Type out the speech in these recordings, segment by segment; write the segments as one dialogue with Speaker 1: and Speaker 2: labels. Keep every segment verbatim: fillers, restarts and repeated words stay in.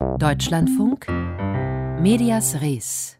Speaker 1: Deutschlandfunk Medias Res.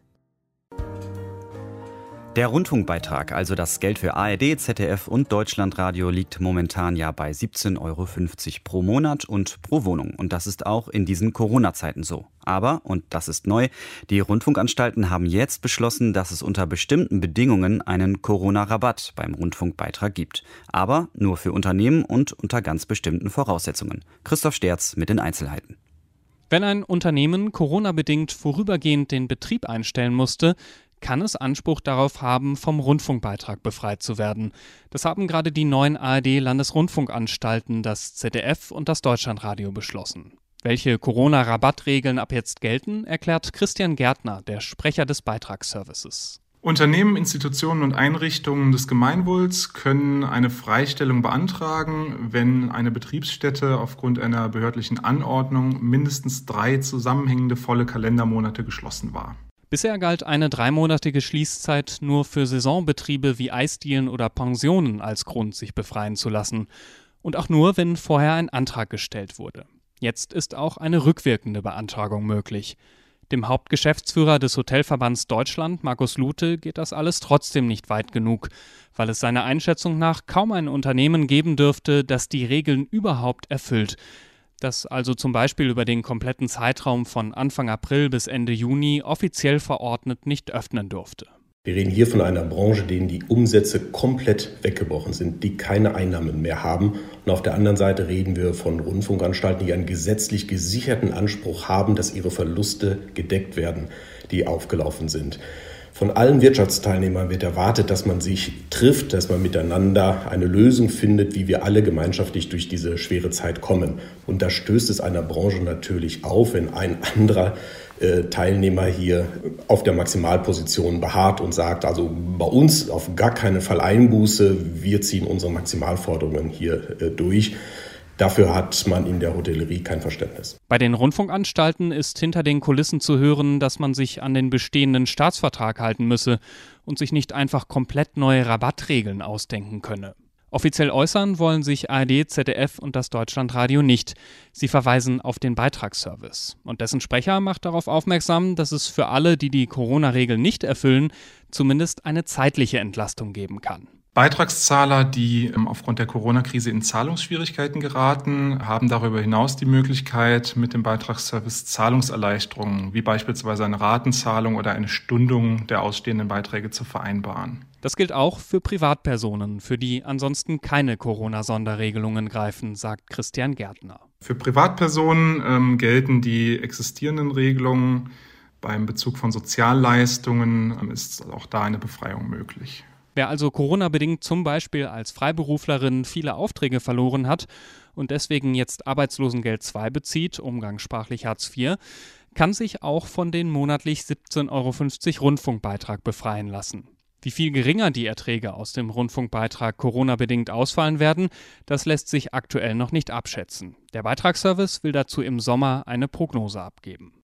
Speaker 2: Der Rundfunkbeitrag, also das Geld für A R D, Z D F und Deutschlandradio, liegt momentan ja bei siebzehn Euro fünfzig pro Monat und pro Wohnung. Und das ist auch in diesen Corona-Zeiten so. Aber, und das ist neu, die Rundfunkanstalten haben jetzt beschlossen, dass es unter bestimmten Bedingungen einen Corona-Rabatt beim Rundfunkbeitrag gibt. Aber nur für Unternehmen und unter ganz bestimmten Voraussetzungen. Christoph Sterz mit den Einzelheiten.
Speaker 3: Wenn ein Unternehmen Corona-bedingt vorübergehend den Betrieb einstellen musste, kann es Anspruch darauf haben, vom Rundfunkbeitrag befreit zu werden. Das haben gerade die neuen A R D-Landesrundfunkanstalten, das Z D F und das Deutschlandradio beschlossen. Welche Corona-Rabattregeln ab jetzt gelten, erklärt Christian Gärtner, der Sprecher des Beitragsservices.
Speaker 4: Unternehmen, Institutionen und Einrichtungen des Gemeinwohls können eine Freistellung beantragen, wenn eine Betriebsstätte aufgrund einer behördlichen Anordnung mindestens drei zusammenhängende volle Kalendermonate geschlossen war.
Speaker 3: Bisher galt eine dreimonatige Schließzeit nur für Saisonbetriebe wie Eisdielen oder Pensionen als Grund, sich befreien zu lassen. Und auch nur, wenn vorher ein Antrag gestellt wurde. Jetzt ist auch eine rückwirkende Beantragung möglich. Dem Hauptgeschäftsführer des Hotelverbands Deutschland, Markus Lute, geht das alles trotzdem nicht weit genug, weil es seiner Einschätzung nach kaum ein Unternehmen geben dürfte, das die Regeln überhaupt erfüllt. Das also zum Beispiel über den kompletten Zeitraum von Anfang April bis Ende Juni offiziell verordnet nicht öffnen durfte.
Speaker 5: Wir reden hier von einer Branche, denen die Umsätze komplett weggebrochen sind, die keine Einnahmen mehr haben. Und auf der anderen Seite reden wir von Rundfunkanstalten, die einen gesetzlich gesicherten Anspruch haben, dass ihre Verluste gedeckt werden, die aufgelaufen sind. Von allen Wirtschaftsteilnehmern wird erwartet, dass man sich trifft, dass man miteinander eine Lösung findet, wie wir alle gemeinschaftlich durch diese schwere Zeit kommen. Und da stößt es einer Branche natürlich auf, wenn ein anderer äh, Teilnehmer hier auf der Maximalposition beharrt und sagt, also bei uns auf gar keinen Fall Einbuße, wir ziehen unsere Maximalforderungen hier äh, durch. Dafür hat man in der Hotellerie kein Verständnis.
Speaker 3: Bei den Rundfunkanstalten ist hinter den Kulissen zu hören, dass man sich an den bestehenden Staatsvertrag halten müsse und sich nicht einfach komplett neue Rabattregeln ausdenken könne. Offiziell äußern wollen sich A R D, Z D F und das Deutschlandradio nicht. Sie verweisen auf den Beitragsservice. Und dessen Sprecher macht darauf aufmerksam, dass es für alle, die die Corona-Regeln nicht erfüllen, zumindest eine zeitliche Entlastung geben kann.
Speaker 4: Beitragszahler, die aufgrund der Corona-Krise in Zahlungsschwierigkeiten geraten, haben darüber hinaus die Möglichkeit, mit dem Beitragsservice Zahlungserleichterungen, wie beispielsweise eine Ratenzahlung oder eine Stundung der ausstehenden Beiträge zu vereinbaren.
Speaker 3: Das gilt auch für Privatpersonen, für die ansonsten keine Corona-Sonderregelungen greifen, sagt Christian Gärtner.
Speaker 4: Für Privatpersonen ähm, gelten die existierenden Regelungen. Beim Bezug von Sozialleistungen ähm, ist auch da eine Befreiung möglich.
Speaker 3: Wer also Corona-bedingt zum Beispiel als Freiberuflerin viele Aufträge verloren hat und deswegen jetzt Arbeitslosengeld zwei bezieht, umgangssprachlich Hartz vier, kann sich auch von den monatlich siebzehn Euro fünfzig Rundfunkbeitrag befreien lassen. Wie viel geringer die Erträge aus dem Rundfunkbeitrag Corona-bedingt ausfallen werden, das lässt sich aktuell noch nicht abschätzen. Der Beitragsservice will dazu im Sommer eine Prognose abgeben.